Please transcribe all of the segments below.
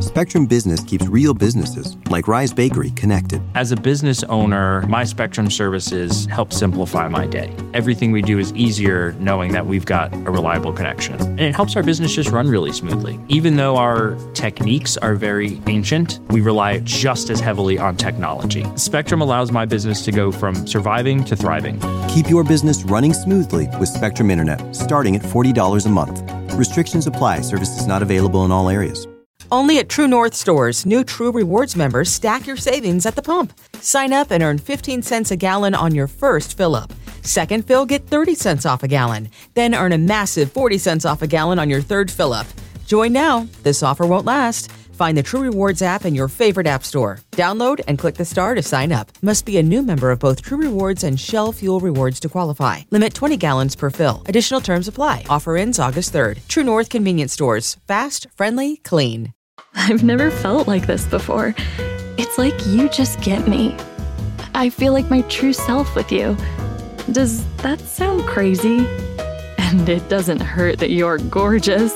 Spectrum Business keeps real businesses, like Rise Bakery, connected. As a business owner, my Spectrum services help simplify my day. Everything we do is easier knowing that we've got a reliable connection. And it helps our business just run really smoothly. Even though our techniques are very ancient, we rely just as heavily on technology. Spectrum allows my business to go from surviving to thriving. Keep your business running smoothly with Spectrum Internet, starting at $40 a month. Restrictions apply. Services not available in all areas. Only at True North stores, new True Rewards members stack your savings at the pump. Sign up and earn 15 cents a gallon on your first fill-up. Second fill, get 30 cents off a gallon. Then earn a massive 40 cents off a gallon on your third fill-up. Join now. This offer won't last. Find the True Rewards app in your favorite app store. Download and click the star to sign up. Must be a new member of both True Rewards and Shell Fuel Rewards to qualify. Limit 20 gallons per fill. Additional terms apply. Offer ends August 3rd. True North Convenience Stores. Fast, friendly, clean. I've never felt like this before. It's like you just get me. I feel like my true self with you. Does that sound crazy? And it doesn't hurt that you're gorgeous.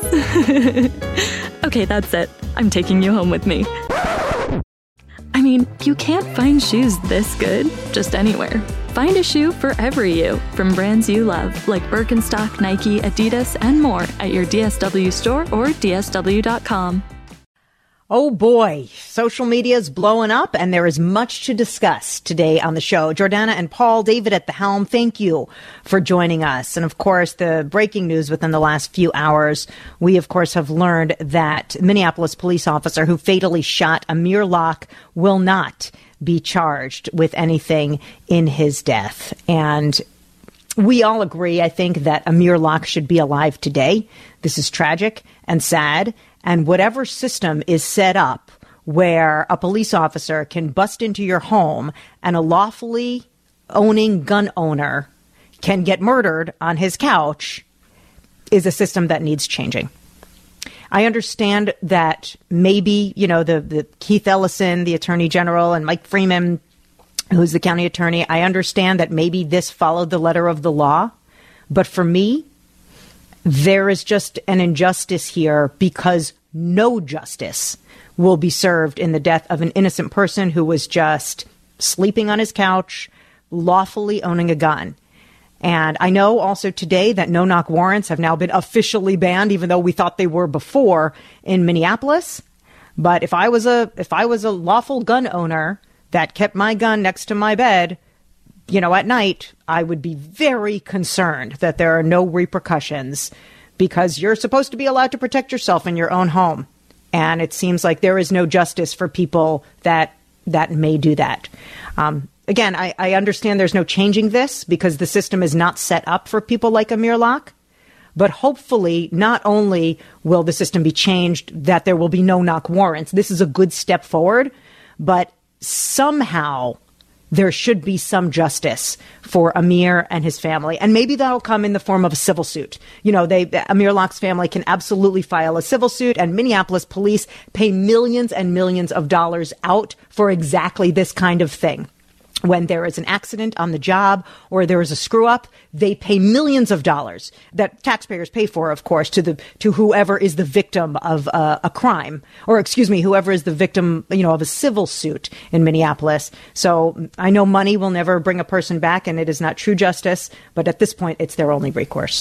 Okay, that's it. I'm taking you home with me. I mean, you can't find shoes this good just anywhere. Find a shoe for every you from brands you love, like Birkenstock, Nike, Adidas, and more at your DSW store or DSW.com. Oh boy, social media is blowing up and there is much to discuss today on the show. Jordana and Paul, David at the helm, thank you for joining us. And of course, the breaking news within the last few hours, we of course have learned that Minneapolis police officer who fatally shot Amir Locke will not be charged with anything in his death. And we all agree, I think, that Amir Locke should be alive today. This is tragic and sad. And whatever system is set up where a police officer can bust into your home and a lawfully owning gun owner can get murdered on his couch is a system that needs changing. I understand that maybe, the Keith Ellison, the Attorney General, and Mike Freeman, who's the county attorney, I understand that maybe this followed the letter of the law. But for me, there is just an injustice here because no justice will be served in the death of an innocent person who was just sleeping on his couch, lawfully owning a gun. And I know also today that no-knock warrants have now been officially banned, even though we thought they were before in Minneapolis. But if I was a lawful gun owner that kept my gun next to my bed, at night, I would be very concerned that there are no repercussions because you're supposed to be allowed to protect yourself in your own home. And it seems like there is no justice for people that may do that. Again, I understand there's no changing this because the system is not set up for people like Amir Locke. But hopefully, not only will the system be changed, that there will be no-knock warrants. This is a good step forward, but somehow there should be some justice for Amir and his family. And maybe that'll come in the form of a civil suit. Amir Locke's family can absolutely file a civil suit, and Minneapolis police pay millions and millions of dollars out for exactly this kind of thing. When there is an accident on the job or there is a screw up, they pay millions of dollars that taxpayers pay for, of course, to whoever is the victim of a crime, or whoever is the victim, of a civil suit in Minneapolis. So I know money will never bring a person back, and it is not true justice. But at this point, it's their only recourse.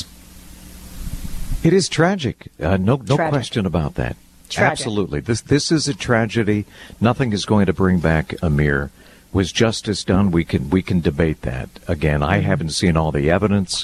It is tragic. No question about that. Tragic. Absolutely. This is a tragedy. Nothing is going to bring back Amir. Was justice done? We can debate that. Again, I haven't seen all the evidence,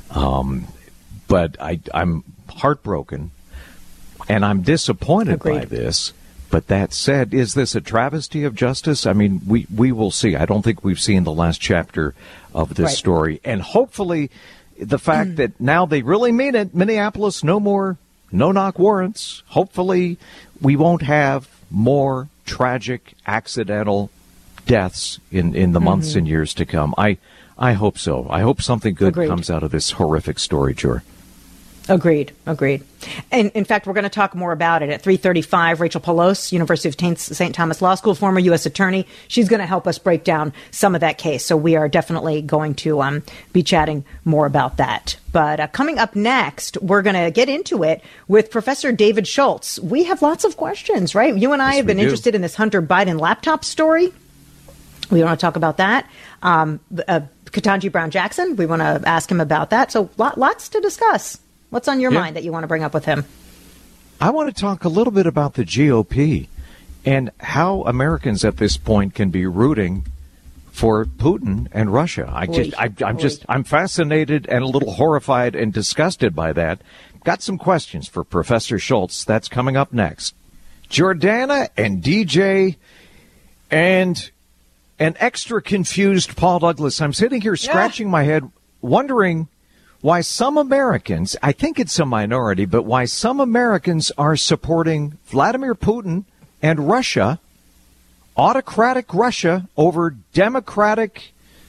but I'm heartbroken, and I'm disappointed by this. But that said, is this a travesty of justice? I mean, we will see. I don't think we've seen the last chapter of this story. And hopefully the fact that now they really mean it, Minneapolis, no more no-knock warrants. Hopefully we won't have more tragic, accidental deaths in the months and years to come. I hope so. I hope something good comes out of this horrific story, Jor. Agreed. And in fact, we're going to talk more about it at 3:35. Rachel Pelosi, University of St. Thomas Law School, former U.S. attorney. She's going to help us break down some of that case. So we are definitely going to be chatting more about that. But coming up next, we're going to get into it with Professor David Schultz. We have lots of questions, right? You and I have been interested in this Hunter Biden laptop story. We want to talk about that. Ketanji Brown Jackson, we want to ask him about that. So lots to discuss. What's on your mind that you want to bring up with him? I want to talk a little bit about the GOP and how Americans at this point can be rooting for Putin and Russia. I'm fascinated and a little horrified and disgusted by that. Got some questions for Professor Schultz. That's coming up next. Jordana and DJ and an extra confused Paul Douglas. I'm sitting here scratching my head, wondering why some Americans, I think it's a minority, but why some Americans are supporting Vladimir Putin and Russia, autocratic Russia, over democratic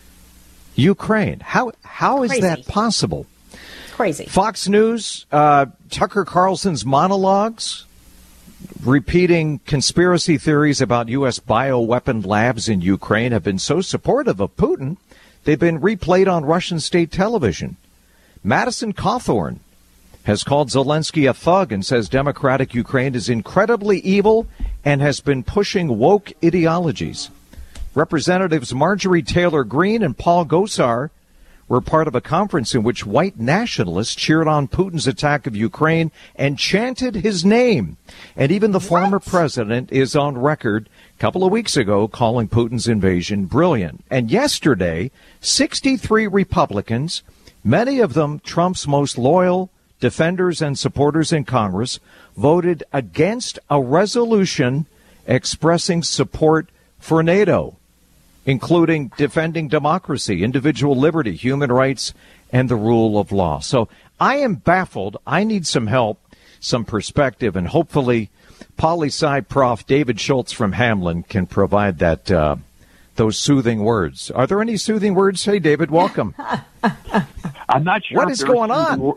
Ukraine. How is that possible? Crazy. Fox News, Tucker Carlson's monologues, repeating conspiracy theories about U.S. bioweapon labs in Ukraine have been so supportive of Putin, they've been replayed on Russian state television. Madison Cawthorn has called Zelensky a thug and says democratic Ukraine is incredibly evil and has been pushing woke ideologies. Representatives Marjorie Taylor Greene and Paul Gosar were part of a conference in which white nationalists cheered on Putin's attack of Ukraine and chanted his name. And even the former president is on record a couple of weeks ago calling Putin's invasion brilliant. And yesterday, 63 Republicans, many of them Trump's most loyal defenders and supporters in Congress, voted against a resolution expressing support for NATO, including defending democracy, individual liberty, human rights, and the rule of law. So I am baffled. I need some help, some perspective, and hopefully poli-sci prof David Schultz from Hamlin can provide that those soothing words. Are there any soothing words? Hey, David, welcome. I'm not sure what is going on.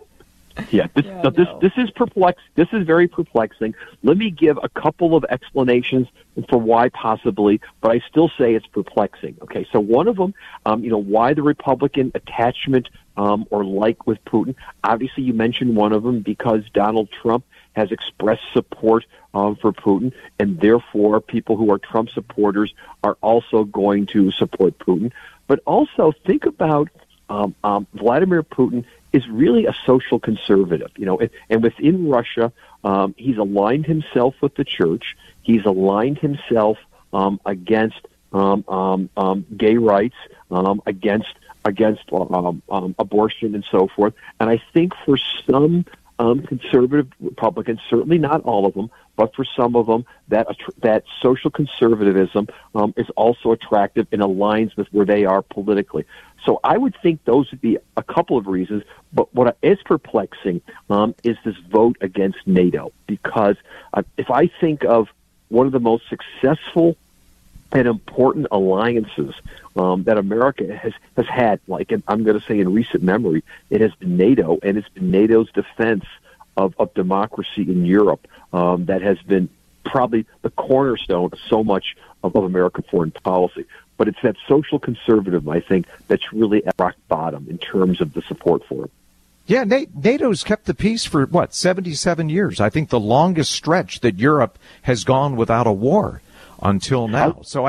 This is perplexing. This is very perplexing. Let me give a couple of explanations for why possibly, but I still say it's perplexing. Okay, so one of them, why the Republican attachment or like with Putin. Obviously, you mentioned one of them because Donald Trump has expressed support for Putin, and therefore people who are Trump supporters are also going to support Putin. But also think about Vladimir Putin is really a social conservative, and within Russia, he's aligned himself with the church. He's aligned himself against gay rights, against abortion and so forth. And I think for some conservative Republicans, certainly not all of them, but for some of them, that social conservatism is also attractive and aligns with where they are politically. So I would think those would be a couple of reasons. But what is perplexing is this vote against NATO, because if I think of one of the most successful and important alliances that America has had, like I'm going to say in recent memory, it has been NATO, and it's been NATO's defense of democracy in Europe that has been probably the cornerstone of so much of American foreign policy. But it's that social conservative, I think, that's really at rock bottom in terms of the support for it. Yeah, NATO's kept the peace for, 77 years? I think the longest stretch that Europe has gone without a war until now. So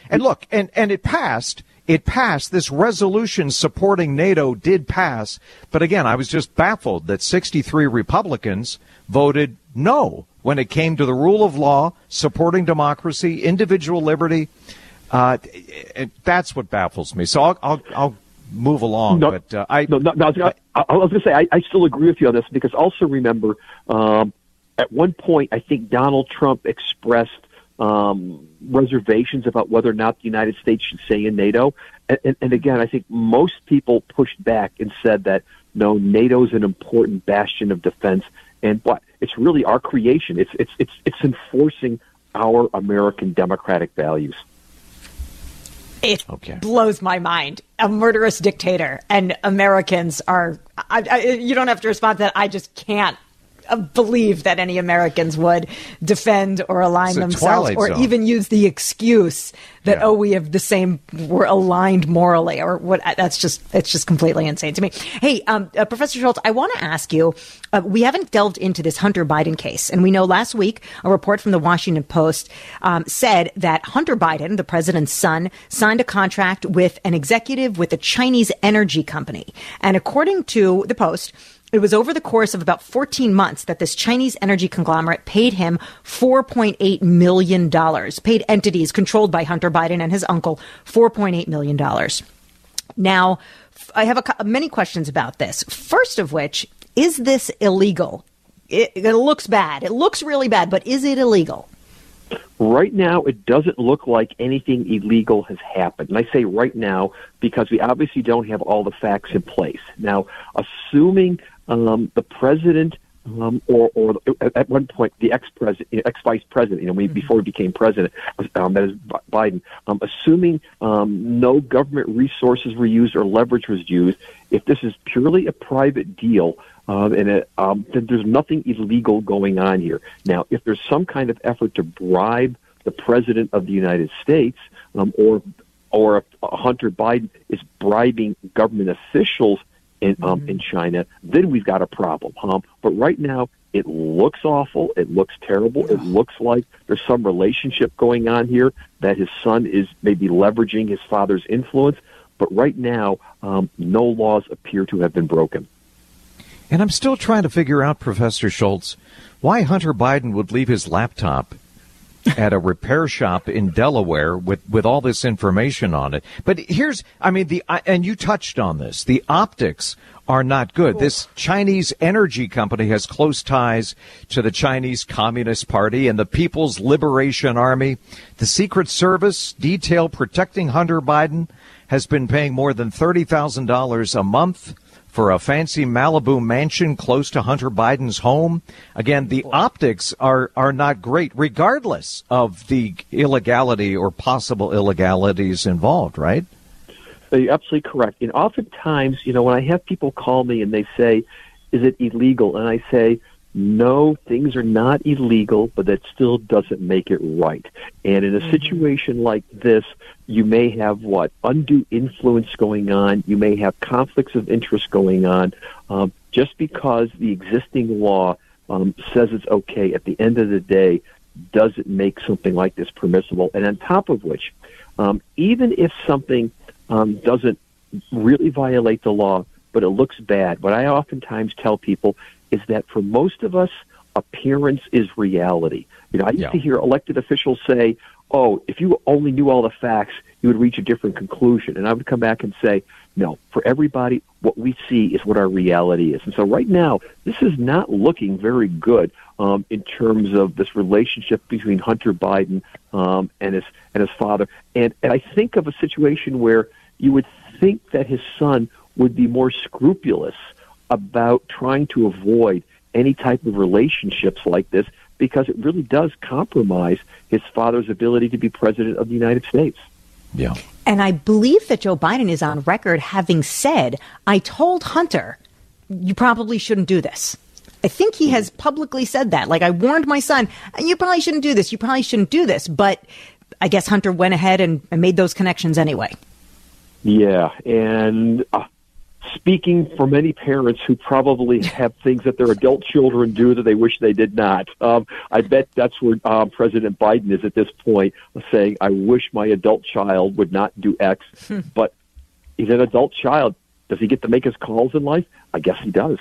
it passed. It passed. This resolution supporting NATO did pass. But again, I was just baffled that 63 Republicans voted no when it came to the rule of law, supporting democracy, individual liberty. That's what baffles me. So I'll move along. I was going to say I still agree with you on this, because also remember at one point I think Donald Trump expressed reservations about whether or not the United States should stay in NATO. And again, I think most people pushed back and said that, no, NATO is an important bastion of defense. And it's really our creation. It's enforcing our American democratic values. It blows my mind. A murderous dictator, and Americans are. You don't have to respond to that. I just can't believe that any Americans would defend or align themselves or even use the excuse that, we're aligned morally or what. It's just completely insane to me. Hey, Professor Schultz, I want to ask you, we haven't delved into this Hunter Biden case. And we know last week a report from the Washington Post said that Hunter Biden, the president's son, signed a contract with an executive with a Chinese energy company. And according to the Post, it was over the course of about 14 months that this Chinese energy conglomerate paid him $4.8 million, paid entities controlled by Hunter Biden and his uncle $4.8 million. Now, I have many questions about this. First of which, is this illegal? It looks bad. It looks really bad, but is it illegal? Right now, it doesn't look like anything illegal has happened. And I say right now because we obviously don't have all the facts in place. Now, assuming the president or at one point the ex-vice president, before he became president, that is Biden, assuming no government resources were used or leverage was used, if this is purely a private deal, then there's nothing illegal going on here. Now, if there's some kind of effort to bribe the president of the United States, or if Hunter Biden is bribing government officials in China, then we've got a problem. But right now, it looks awful. It looks terrible. It looks like there's some relationship going on here that his son is maybe leveraging his father's influence. But right now, no laws appear to have been broken. And I'm still trying to figure out, Professor Schultz, why Hunter Biden would leave his laptop at a repair shop in Delaware with all this information on it. But and you touched on this, the optics are not good. This Chinese energy company has close ties to the Chinese Communist Party and the People's Liberation Army. The Secret Service detail protecting Hunter Biden has been paying more than $30,000 a month for a fancy Malibu mansion close to Hunter Biden's home. Again, the optics are not great, regardless of the illegality or possible illegalities involved, right? You're absolutely correct. And oftentimes, when I have people call me and they say, is it illegal? And I say, no, things are not illegal, but that still doesn't make it right. And in a situation like this, you may have undue influence going on. You may have conflicts of interest going on. Just because the existing law says it's okay, at the end of the day, doesn't make something like this permissible. And on top of which, even if something doesn't really violate the law, but it looks bad, what I oftentimes tell people is that for most of us, appearance is reality. I used to hear elected officials say, if you only knew all the facts, you would reach a different conclusion. And I would come back and say, no, for everybody, what we see is what our reality is. And so right now, this is not looking very good in terms of this relationship between Hunter Biden and his father. And I think of a situation where you would think that his son would be more scrupulous about trying to avoid any type of relationships like this, because it really does compromise his father's ability to be president of the United States. Yeah. And I believe that Joe Biden is on record having said, I told Hunter, you probably shouldn't do this. I think he has publicly said that. Like, I warned my son, you probably shouldn't do this. You probably shouldn't do this. But I guess Hunter went ahead and made those connections anyway. Yeah. And speaking for many parents who probably have things that their adult children do that they wish they did not, I bet that's where President Biden is at this point, saying, I wish my adult child would not do X. But he's an adult child. Does he get to make his calls in life? I guess he does.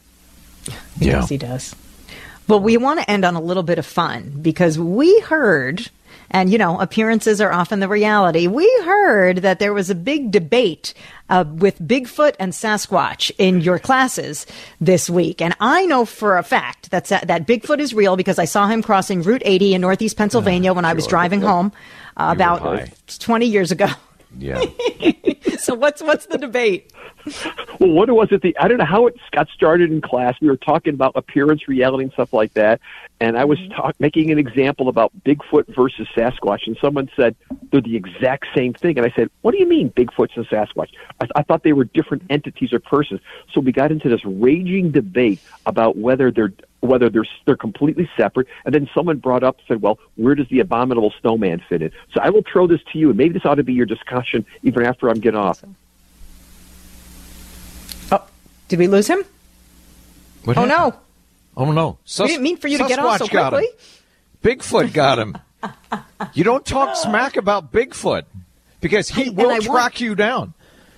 Yes, he does. Well, we want to end on a little bit of fun, because we heard, and, appearances are often the reality. We heard that there was a big debate with Bigfoot and Sasquatch in your classes this week. And I know for a fact that Bigfoot is real, because I saw him crossing Route 80 in Northeast Pennsylvania when I was driving home about 20 years ago. Yeah. So what's the debate? Well, what was it? I don't know how it got started in class. We were talking about appearance, reality, and stuff like that. And I was making an example about Bigfoot versus Sasquatch. And someone said they're the exact same thing. And I said, what do you mean Bigfoot's and Sasquatch? I thought they were different entities or persons. So we got into this raging debate about whether they're completely separate. And then someone brought up, said, well, where does the abominable snowman fit in? So I will throw this to you, and maybe this ought to be your discussion even after I'm getting off. Did we lose him? What happened? No. Oh, no. We didn't mean for you to get off so quickly. Bigfoot got him. You don't talk smack about Bigfoot because he will track you down.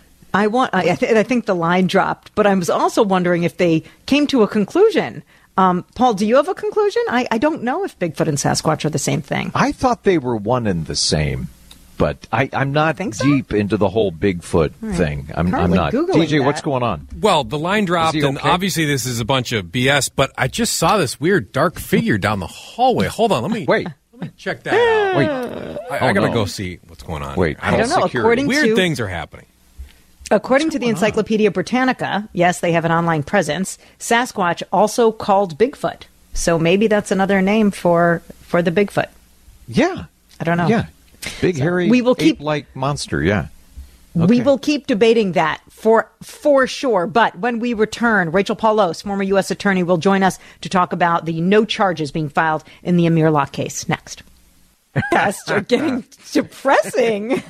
I think the line dropped, but I was also wondering if they came to a conclusion. Paul, do you have a conclusion? I don't know if Bigfoot and Sasquatch are the same thing. I thought they were one and the same. But I'm not deep into the whole Bigfoot thing. I'm not. Googling TJ, what's going on? Well, the line dropped, and obviously this is a bunch of BS, but I just saw this weird dark figure down the hallway. Hold on, let me check that out. Wait. I gotta go see what's going on. Wait, I don't know. Weird things are happening. According to the Encyclopedia Britannica, yes, they have an online presence, Sasquatch also called Bigfoot. So maybe that's another name for the Bigfoot. Yeah. I don't know. Yeah. Big, hairy, ape-like monster, yeah. Okay. We will keep debating that for sure. But when we return, Rachel Paulos, former U.S. attorney, will join us to talk about the no charges being filed in the Amir Locke case next. Yes, you're getting depressing.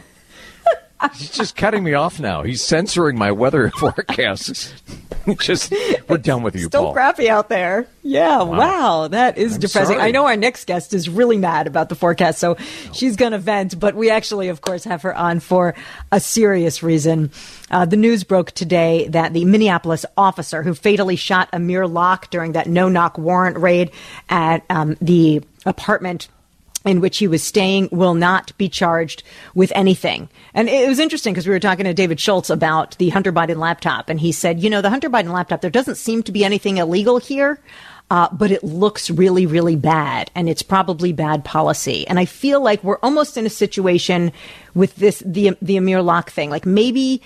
He's just cutting me off now. He's censoring my weather forecasts. We're done with you, Still Paul. Crappy out there. Yeah, wow, that is depressing. Sorry. I know our next guest is really mad about the forecast, so she's going to vent. But we actually, of course, have her on for a serious reason. The news broke today that the Minneapolis officer who fatally shot Amir Locke during that no-knock warrant raid at the apartment in which he was staying will not be charged with anything. And it was interesting because we were talking to David Schultz about the Hunter Biden laptop, and he said, the Hunter Biden laptop, there doesn't seem to be anything illegal here, but it looks really, really bad, and it's probably bad policy. And I feel like we're almost in a situation with the Amir Locke thing. Like maybe,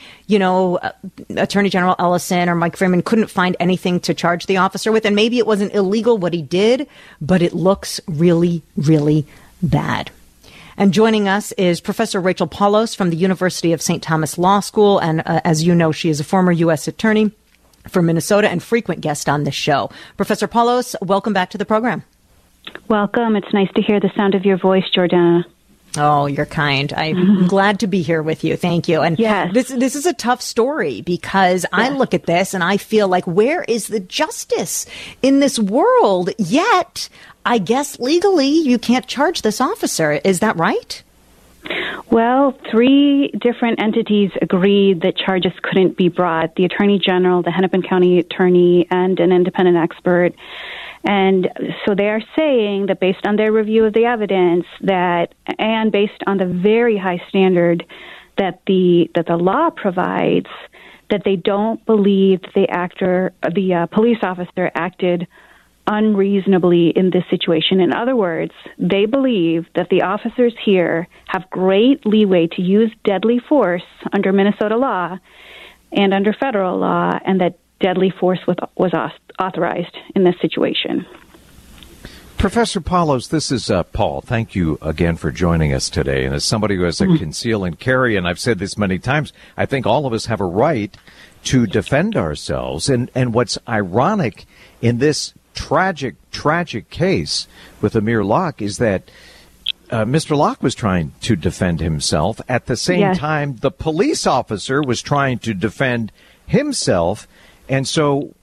Attorney General Ellison or Mike Freeman couldn't find anything to charge the officer with, and maybe it wasn't illegal what he did, but it looks really, really bad. And joining us is Professor Rachel Paulos from the University of St. Thomas Law School. And as you know, she is a former U.S. attorney for Minnesota and frequent guest on this show. Professor Paulos, welcome back to the program. Welcome. It's nice to hear the sound of your voice, Jordana. Oh, you're kind. I'm glad to be here with you. Thank you. And yes. This is a tough story because I look at this and I feel like, where is the justice in this world? Yet, I guess legally you can't charge this officer. Is that right? Well, 3 different entities agreed that charges couldn't be brought. The Attorney General, the Hennepin County Attorney, and an independent expert. And so they are saying that based on their review of the evidence and based on the very high standard that the law provides, that they don't believe the police officer acted unreasonably in this situation. In other words, they believe that the officers here have great leeway to use deadly force under Minnesota law and under federal law, and that deadly force was authorized in this situation. Professor Paulos, this is Paul. Thank you again for joining us today. And as somebody who has a conceal and carry, and I've said this many times, I think all of us have a right to defend ourselves. And what's ironic in this tragic case with Amir Locke is that Mr. Locke was trying to defend himself. At the same time, the police officer was trying to defend himself. And so,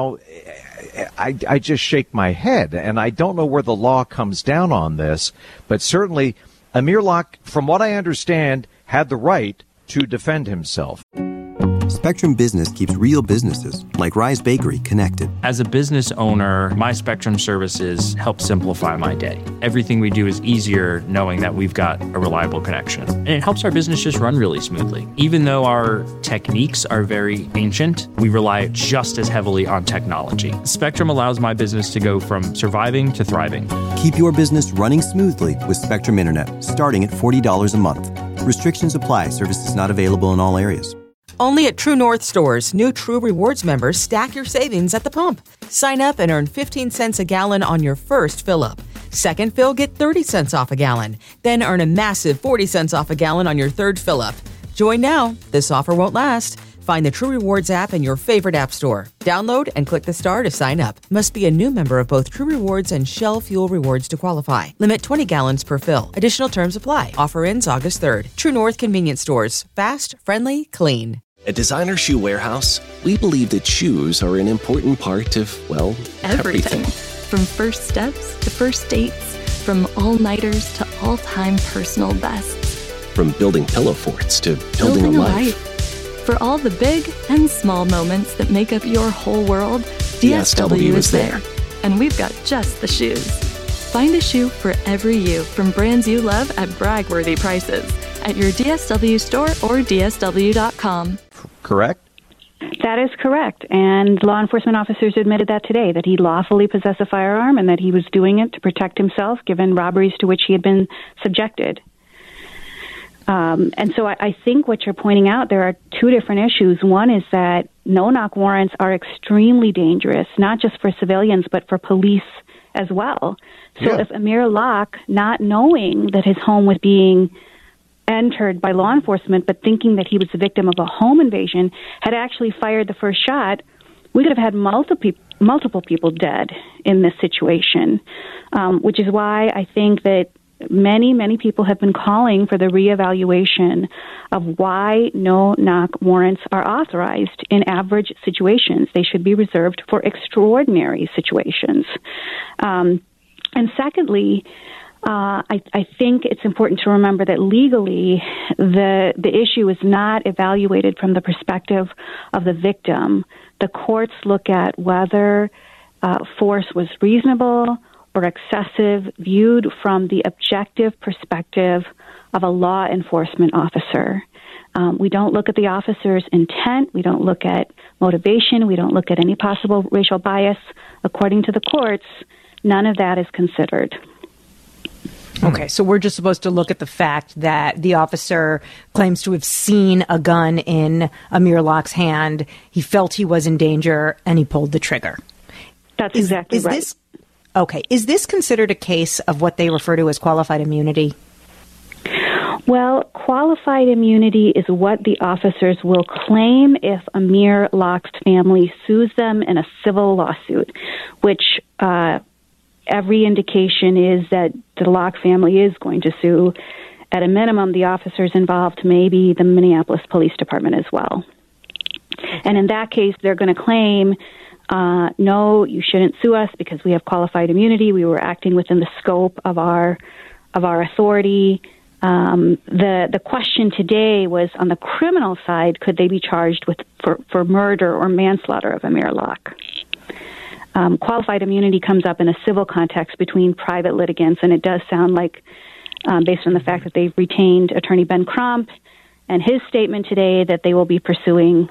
I just shake my head, and I don't know where the law comes down on this, but certainly Amir Locke, from what I understand, had the right to defend himself. Spectrum Business keeps real businesses, like Rise Bakery, connected. As a business owner, my Spectrum services help simplify my day. Everything we do is easier knowing that we've got a reliable connection. And it helps our business just run really smoothly. Even though our techniques are very ancient, we rely just as heavily on technology. Spectrum allows my business to go from surviving to thriving. Keep your business running smoothly with Spectrum Internet, starting at $40 a month. Restrictions apply. Services not available in all areas. Only at True North stores, new True Rewards members stack your savings at the pump. Sign up and earn 15 cents a gallon on your first fill-up. Second fill, get 30 cents off a gallon. Then earn a massive 40 cents off a gallon on your third fill-up. Join now. This offer won't last. Find the True Rewards app in your favorite app store. Download and click the star to sign up. Must be a new member of both True Rewards and Shell Fuel Rewards to qualify. Limit 20 gallons per fill. Additional terms apply. Offer ends August 3rd. True North Convenience Stores. Fast, friendly, clean. At Designer Shoe Warehouse, we believe that shoes are an important part of, well, everything. From first steps to first dates, from all-nighters to all-time personal bests. From building pillow forts to building a life. For all the big and small moments that make up your whole world, DSW is there. And we've got just the shoes. Find a shoe for every you from brands you love at brag-worthy prices at your DSW store or DSW.com. Correct? That is correct. And law enforcement officers admitted that today, that he lawfully possessed a firearm and that he was doing it to protect himself, given robberies to which he had been subjected. And so I think what you're pointing out, there are two different issues. One is that no-knock warrants are extremely dangerous, not just for civilians, but for police as well. So if Amir Locke, not knowing that his home was being entered by law enforcement, but thinking that he was the victim of a home invasion, had actually fired the first shot, we could have had multiple people dead in this situation, which is why I think that many people have been calling for the reevaluation of why no-knock warrants are authorized in average situations. They should be reserved for extraordinary situations. And secondly, I think it's important to remember that legally the issue is not evaluated from the perspective of the victim. The courts look at whether force was reasonable or excessive, viewed from the objective perspective of a law enforcement officer. We don't look at the officer's intent. We don't look at motivation. We don't look at any possible racial bias. According to the courts, none of that is considered. Okay, so we're just supposed to look at the fact that the officer claims to have seen a gun in Amir Locke's hand. He felt he was in danger, and he pulled the trigger. That's exactly right. Okay. Is this considered a case of what they refer to as qualified immunity? Well, qualified immunity is what the officers will claim if Amir Locke's family sues them in a civil lawsuit, which every indication is that the Locke family is going to sue. At a minimum, the officers involved, maybe the Minneapolis Police Department as well. And in that case, they're going to claim, no, you shouldn't sue us because we have qualified immunity. We were acting within the scope of our authority. The question today was on the criminal side, could they be charged for murder or manslaughter of Amir Locke? Qualified immunity comes up in a civil context between private litigants, and it does sound like, based on the fact that they've retained Attorney Ben Crump and his statement today, that they will be pursuing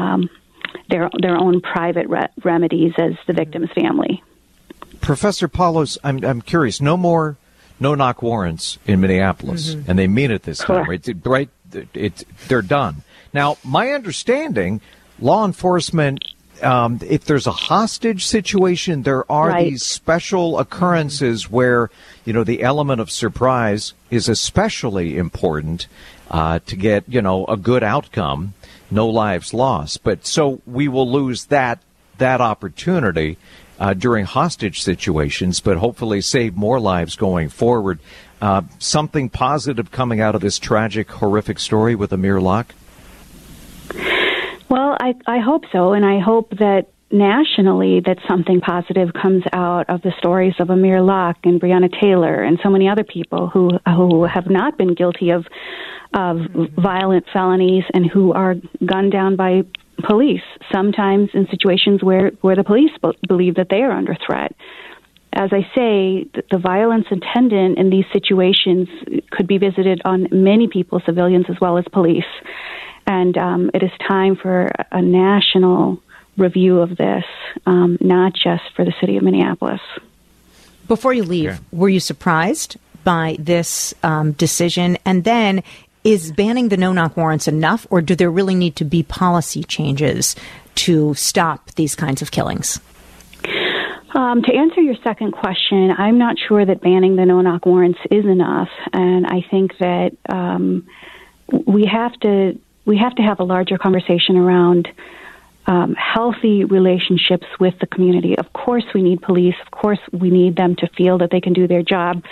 their own private remedies as the victim's family. Professor Paulos, I'm curious. No more no-knock warrants in Minneapolis, and they mean it this time, right? They're done. Now, my understanding, law enforcement, if there's a hostage situation, there are these special occurrences where, the element of surprise is especially important to get, a good outcome, no lives lost. But so we will lose that opportunity during hostage situations, but hopefully save more lives going forward. Something positive coming out of this tragic, horrific story with Amir Locke? Well, I hope so, and I hope that nationally that something positive comes out of the stories of Amir Locke and Breonna Taylor and so many other people who have not been guilty of violent felonies and who are gunned down by police, sometimes in situations where the police believe that they are under threat. As I say, the violence attendant in these situations could be visited on many people, civilians as well as police. And it is time for a national review of this, not just for the city of Minneapolis. Before you leave, were you surprised by this decision? And then, Is banning the no-knock warrants enough, or do there really need to be policy changes to stop these kinds of killings? To answer your second question, I'm not sure that banning the no-knock warrants is enough, and I think that we have to have a larger conversation around healthy relationships with the community. Of course, we need police. Of course, we need them to feel that they can do their job.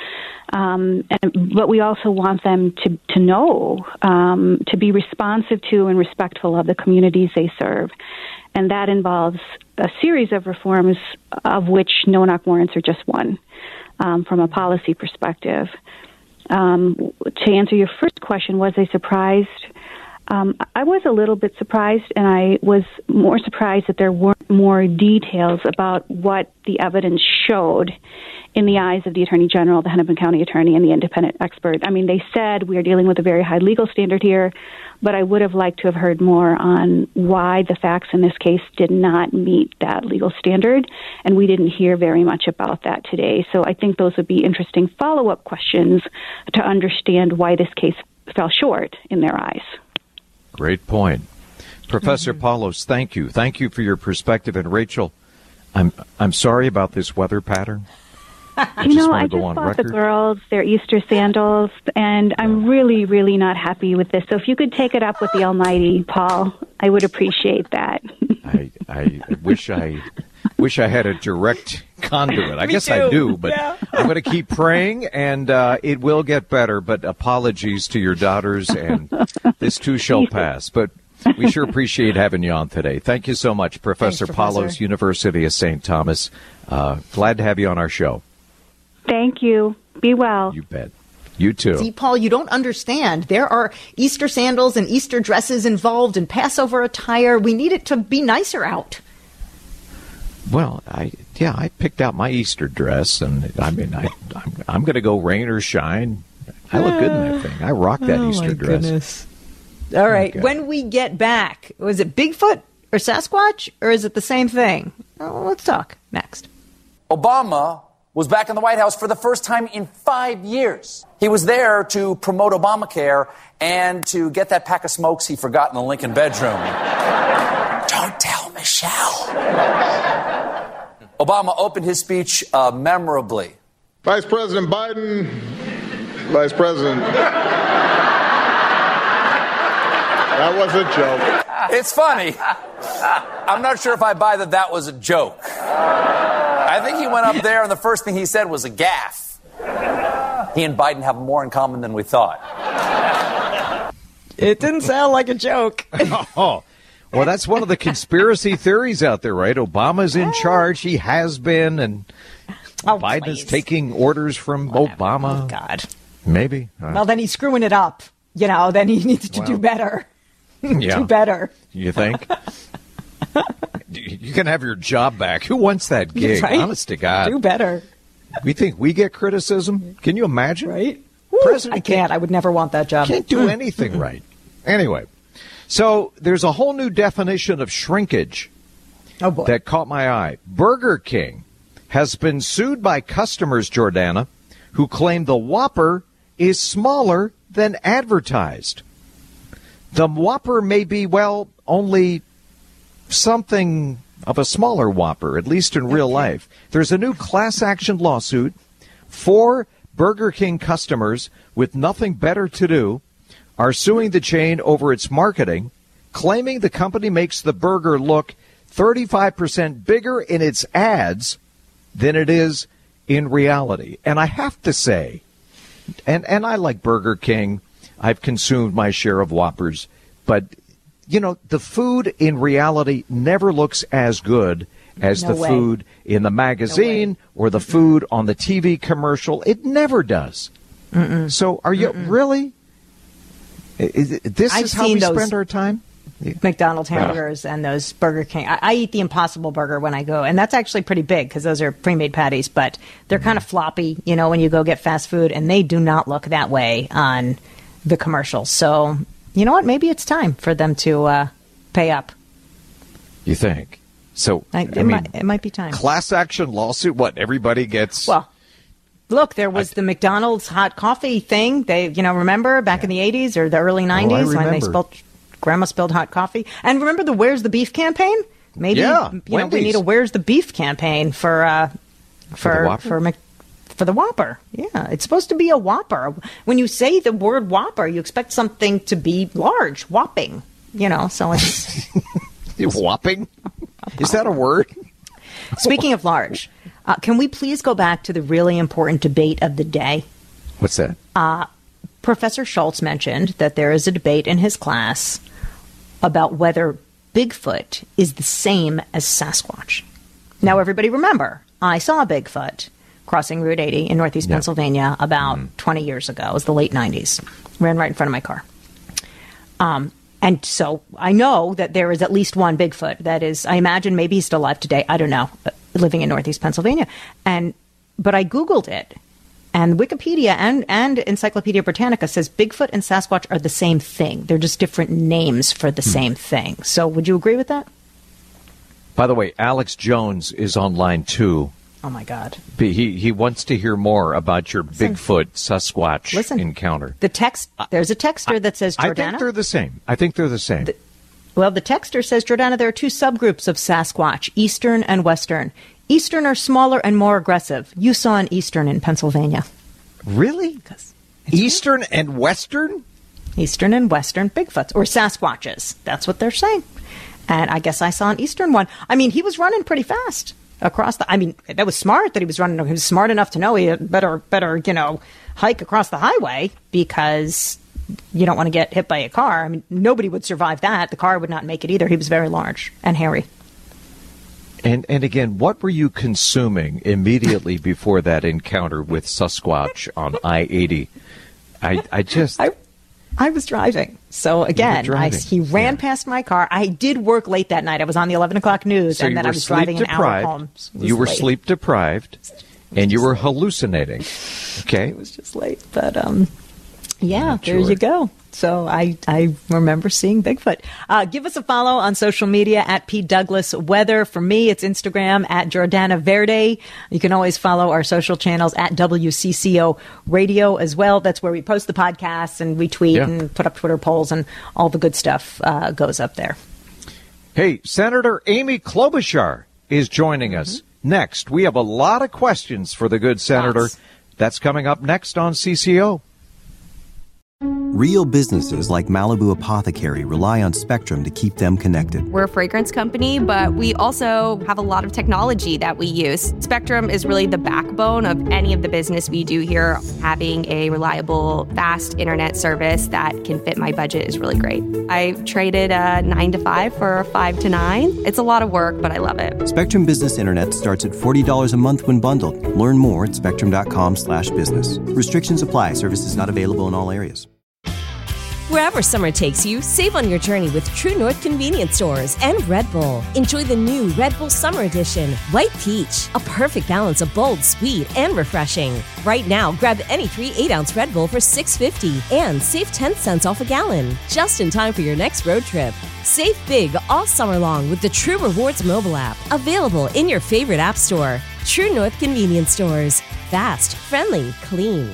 But we also want them to know, to be responsive to and respectful of the communities they serve. And that involves a series of reforms, of which no-knock warrants are just one, from a policy perspective. To answer your first question, was I surprised? I was a little bit surprised, and I was more surprised that there weren't more details about what the evidence showed in the eyes of the Attorney General, the Hennepin County Attorney, and the independent expert. I mean, they said we are dealing with a very high legal standard here, but I would have liked to have heard more on why the facts in this case did not meet that legal standard, and we didn't hear very much about that today. So I think those would be interesting follow-up questions to understand why this case fell short in their eyes. Great point. Professor Paulos, thank you. Thank you for your perspective. And Rachel, I'm sorry about this weather pattern. I just bought the girls their Easter sandals, and I'm really, really not happy with this. So if you could take it up with the Almighty, Paul, I would appreciate that. I wish I had a direct conduit. I guess I do, but yeah. I'm going to keep praying, and it will get better. But apologies to your daughters, and this too shall pass. But we sure appreciate having you on today. Thank you so much, Professor Paulos, University of St. Thomas. Glad to have you on our show. Thank you. Be well. You bet. You too. See, Paul, you don't understand. There are Easter sandals and Easter dresses involved and Passover attire. We need it to be nicer out. Well, I picked out my Easter dress, and I mean, I'm going to go rain or shine. I look good in that thing. I rock that Easter dress. Goodness. All right. Okay. When we get back, was it Bigfoot or Sasquatch, or is it the same thing? Oh, let's talk next. Obama was back in the White House for the first time in 5 years. He was there to promote Obamacare and to get that pack of smokes he forgot in the Lincoln bedroom. Don't tell Michelle. Obama opened his speech memorably. Vice President Biden, Vice President. That was a joke. It's funny. I'm not sure if I buy that was a joke. I think he went up there and the first thing he said was a gaffe. He and Biden have more in common than we thought. It didn't sound like a joke. Oh, well, that's one of the conspiracy theories out there, right? Obama's in charge. He has been, and Biden is taking orders from Obama. Oh, God. Maybe. Well, then he's screwing it up. Then he needs to do better. Yeah. Do better. You think? You can have your job back. Who wants that gig? Right? Honest to God. Do better. We think we get criticism? Can you imagine? Right? President I can't. I would never want that job. Can't do anything right. Anyway, so there's a whole new definition of shrinkage that caught my eye. Burger King has been sued by customers, Jordana, who claim the Whopper is smaller than advertised. The Whopper may be, only something of a smaller Whopper, at least in real life. There's a new class action lawsuit. 4 Burger King customers with nothing better to do are suing the chain over its marketing, claiming the company makes the burger look 35% bigger in its ads than it is in reality. And I have to say, and I like Burger King. I've consumed my share of Whoppers, but the food in reality never looks as good as the food in the magazine or the food on the TV commercial. It never does. Mm-mm. So are you really? This is how we spend our time? McDonald's hamburgers and those Burger King. I eat the Impossible Burger when I go, and that's actually pretty big because those are pre-made patties, but they're kind of floppy, when you go get fast food, and they do not look that way on the commercials. So, you know what? Maybe it's time for them to pay up. You think? So, it might be time. Class action lawsuit, what? Everybody gets... Look, there was the McDonald's hot coffee thing. They, remember back in the 80s or the early 90s when they Grandma spilled hot coffee. And remember the Where's the Beef campaign? Maybe we need a Where's the Beef campaign for the Whopper. Yeah, it's supposed to be a Whopper. When you say the word Whopper, you expect something to be large, whopping. So it's whopping. Is that a word? Speaking of large, can we please go back to the really important debate of the day? What's that? Professor Schultz mentioned that there is a debate in his class about whether Bigfoot is the same as Sasquatch. Now, everybody remember, I saw Bigfoot crossing Route 80 in Northeast Pennsylvania about 20 years ago. It was the late 90s. Ran right in front of my car. And so I know that there is at least one Bigfoot that is, I imagine maybe he's still alive today. I don't know, living in Northeast Pennsylvania. But I Googled it. And Wikipedia and Encyclopedia Britannica says Bigfoot and Sasquatch are the same thing. They're just different names for the same thing. So would you agree with that? By the way, Alex Jones is on line 2. Oh, my God. He wants to hear more about your Bigfoot Sasquatch encounter. There's a texter that says, Jordana. I think they're the same. The texter says, Jordana, there are 2 subgroups of Sasquatch, Eastern and Western. Eastern are smaller and more aggressive. You saw an Eastern in Pennsylvania. Really? Eastern and Western? Eastern and Western Bigfoots, or Sasquatches. That's what they're saying. And I guess I saw an Eastern one. I mean, he was running pretty fast across that was smart that he was running. He was smart enough to know he had better, hike across the highway because you don't want to get hit by a car. I mean, nobody would survive that. The car would not make it either. He was very large and hairy. And again, what were you consuming immediately before that encounter with Sasquatch on I-80? I was driving. So again, he ran past my car. I did work late that night. I was on the 11 o'clock news, and then I was driving an hour home. You were sleep deprived, and you were hallucinating. Okay, it was just late, but there you go. So I remember seeing Bigfoot. Give us a follow on social media at P. Douglas Weather. For me, it's Instagram at Jordana Verde. You can always follow our social channels at WCCO Radio as well. That's where we post the podcasts and we tweet and put up Twitter polls, and all the good stuff goes up there. Hey, Senator Amy Klobuchar is joining us next. We have a lot of questions for the good senator. Lots. That's coming up next on CCO. Real businesses like Malibu Apothecary rely on Spectrum to keep them connected. We're a fragrance company, but we also have a lot of technology that we use. Spectrum is really the backbone of any of the business we do here. Having a reliable, fast internet service that can fit my budget is really great. I traded a 9 to 5 for a 5 to 9. It's a lot of work, but I love it. Spectrum Business Internet starts at $40 a month when bundled. Learn more at spectrum.com/business. Restrictions apply. Services not available in all areas. Wherever summer takes you, save on your journey with True North Convenience Stores and Red Bull. Enjoy the new Red Bull Summer Edition, White Peach, a perfect balance of bold, sweet, and refreshing. Right now, grab any 3 8-ounce Red Bull for $6.50 and save 10 cents off a gallon, just in time for your next road trip. Save big all summer long with the True Rewards mobile app, available in your favorite app store. True North Convenience Stores. Fast, friendly, clean.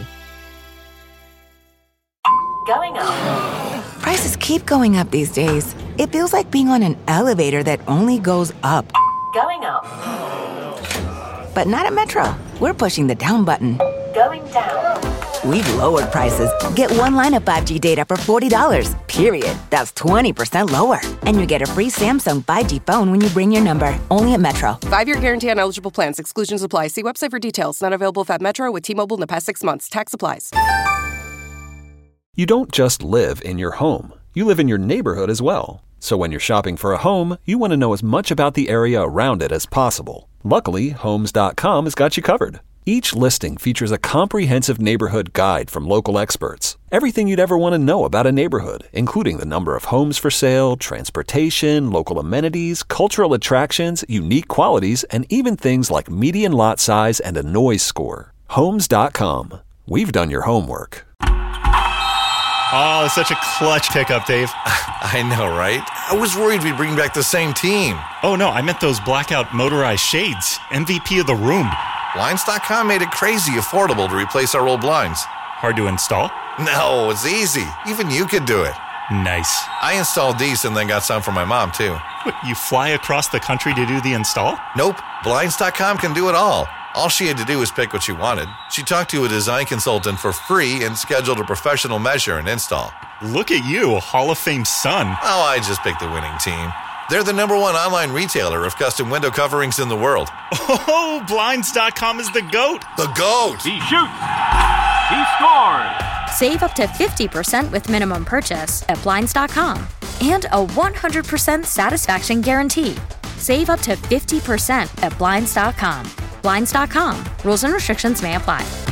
Going up. Prices keep going up these days. It feels like being on an elevator that only goes up. Going up. But not at Metro. We're pushing the down button. Going down. We've lowered prices. Get one line of 5G data for $40, period. That's 20% lower. And you get a free Samsung 5G phone when you bring your number. Only at Metro. 5-year guarantee on eligible plans. Exclusions apply. See website for details. Not available at Metro with T-Mobile in the past 6 months. Tax applies. You don't just live in your home. You live in your neighborhood as well. So when you're shopping for a home, you want to know as much about the area around it as possible. Luckily, Homes.com has got you covered. Each listing features a comprehensive neighborhood guide from local experts. Everything you'd ever want to know about a neighborhood, including the number of homes for sale, transportation, local amenities, cultural attractions, unique qualities, and even things like median lot size and a noise score. Homes.com. We've done your homework. Oh, such a clutch pickup, Dave. I know, right? I was worried we'd bring back the same team. Oh, no, I meant those blackout motorized shades. MVP of the room. Blinds.com made it crazy affordable to replace our old blinds. Hard to install? No, it's easy. Even you could do it. Nice. I installed these and then got some for my mom, too. You fly across the country to do the install? Nope. Blinds.com can do it all. All she had to do was pick what she wanted. She talked to a design consultant for free and scheduled a professional measure and install. Look at you, a Hall of Fame son. Oh, I just picked the winning team. They're the #1 online retailer of custom window coverings in the world. Oh, Blinds.com is the GOAT. The GOAT. He shoots. He scores. Save up to 50% with minimum purchase at Blinds.com. And a 100% satisfaction guarantee. Save up to 50% at Blinds.com. Blinds.com. Rules and restrictions may apply.